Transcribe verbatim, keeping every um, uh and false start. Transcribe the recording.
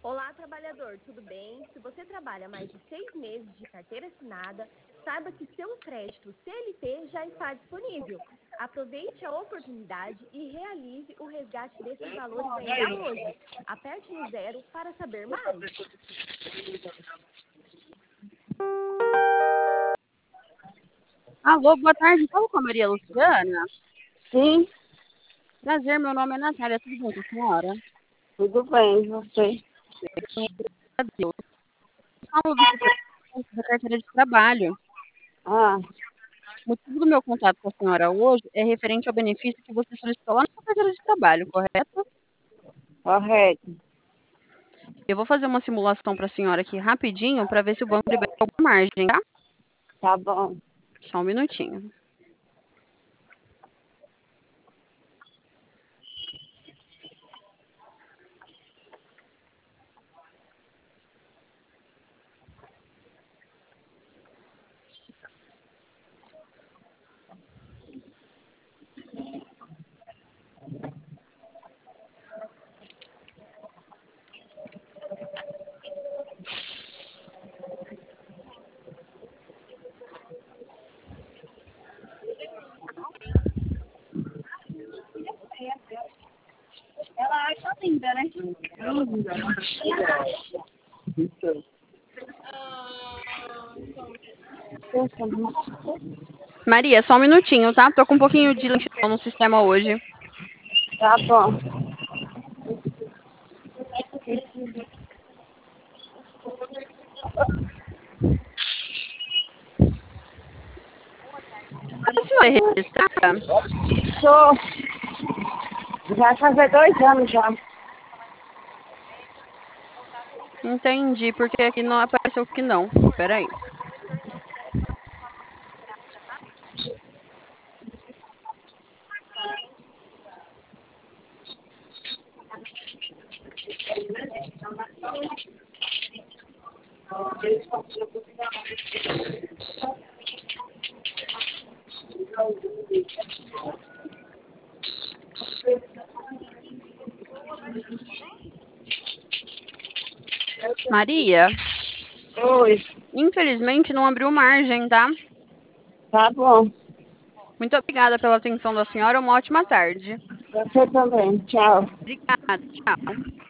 Olá, trabalhador, tudo bem? Se você trabalha mais de seis meses de carteira assinada, saiba que seu crédito C L T já está disponível. Aproveite a oportunidade e realize o resgate desses valores ainda hoje. Aperte no zero para saber mais. Alô, boa tarde. Fala com a Maria Luciana. Sim, Prazer, meu nome é Natália. Tudo bem com a senhora? tudo bem, você? Adeus. Falo do suplemento da carteira de trabalho. Ah, O motivo do meu contato com a senhora hoje é referente ao benefício que você solicitou lá na sua carteira de trabalho, correto? correto. Eu vou fazer uma simulação para a senhora aqui rapidinho para ver se o banco libera alguma margem, tá? Tá bom. Só um minutinho. Ela acha linda, né? Maria, só um minutinho, tá? Tô com um pouquinho de lentidão no sistema hoje. Tá bom. A senhora é registrada? Sou. Vai fazer dois anos já. Entendi, porque aqui não apareceu que não. Peraí. Maria, Oi. infelizmente não abriu margem, tá? Tá bom. Muito obrigada pela atenção da senhora. Uma ótima tarde. Você também. Tchau. Obrigada. Tchau.